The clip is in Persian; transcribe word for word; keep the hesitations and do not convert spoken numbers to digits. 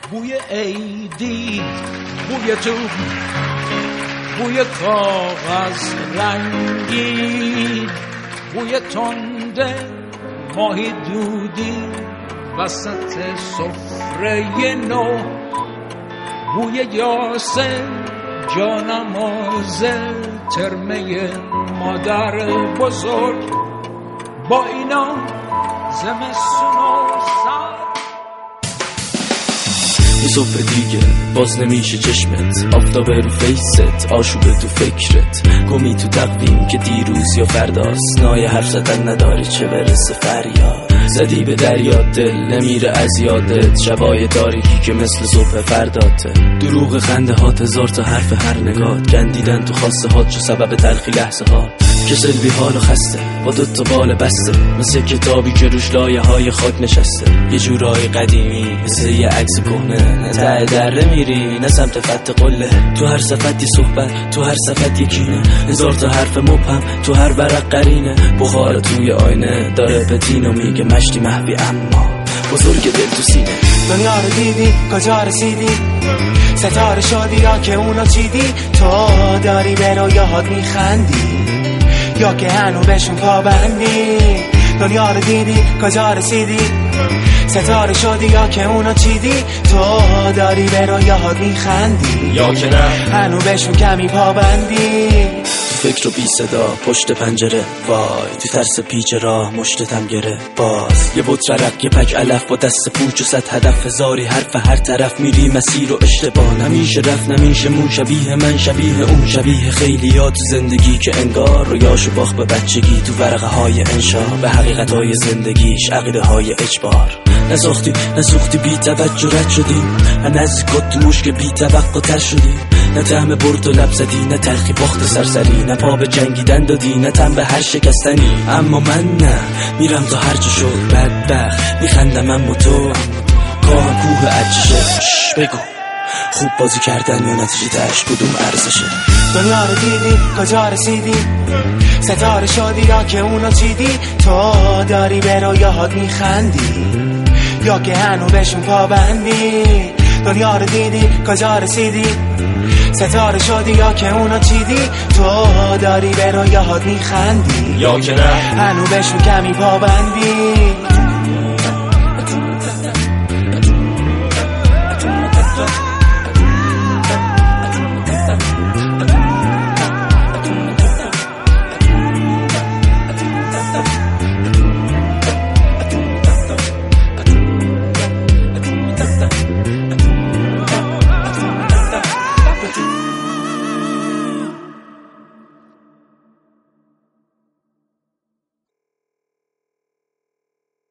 بوی عیدی، بوی تو، بوی کاغذ رنگی، بوی تنده ماهی دودی وسط سفره نو، بوی یاسه جانماز ترمه مادر بزرگ. با اینا زمستون و سر یه صبح دیگه باز نمیشه چشمت، آفتاب رو فیست، آشوبه تو فکرت، گمی تو تقویم که دیروز یا فرداست، نای حرف زدن نداری چه برسه فریاد، زدی به دریا دل نمیره از یادت، شبای تاریکی که مثل صبح فرداته، دروغ خنده هات، هزار تا حرف هر نگات، گندیدن تو خاصه هات چو سبب تلخی لحظه هات، کسل بی حال و خسته با دوتا بال بسته، مثل کتابی که روش لایه های خاک نشسته، یه جورای قدیمی مثل یه عکس کهنه، نه ته دره میری نه سمت فتح قله، تو هر صفت یه صحبت، تو هر صفت یکینه، هزار تا حرف مبهم تو هر ورق قرینه، بخار توی آینه داره پتینو میگه مشتی محوی اما بزرگ دل تو سینه. دنیا رو دیدی کجا رسیدی، ستاره شدی یا که اونا چیدی، تو داری به رویاهات میخندی یا که هنو بهشون پابندی، دنیا رو دیدی کجا رسیدی، ستاره شدی یا که اونا چیدی، تو داری به رویاهات میخندی یا که نه هنو بهشون کمی پابندی، تو فکر و بی صدا پشت پنجره، وای تو ترس پیچ راه مشتتم گره، باز یه بوت ررق یه پک علف با دست پوچ و صد هدف، هزاری حرف هر طرف میری مسیر و اشتباه، نمیشه رفت نمیشه مون، شبیه من شبیه اون، شبیه خیلی ها تو زندگی که انگار رویاشو باخت به بچگی، تو ورقه های انشا به حقیقت های زندگیش عقیده های اجبار، نساختی نسوختی بی توجه رد شدیم، نزدیکات تو مشک بی توقع تر شدیم، نه طعم برد و لب زدی نه تلخی باخت سرسری، نه پا به جنگیدن دادی نه تن به هر شکستنی، اما من نه میرم تا هرچه شد بدبخت میخندم اما تو کام کوه عجشه، بگو خوب بازی کردن یا نتیجه تش کدوم ارزشه، دنیا رو دیدی کجا رسیدی، ستاره شدی یا که اونا چیدی، تو داری به رویاهات میخندی یا که هنو بهشون پابندی، دنیا رو دیدی کجا رسیدی، ستاره شدی یا که اونا چیدی، تو داری به رویاهات میخندی یا که نه هنو بهشون کمی پابندی.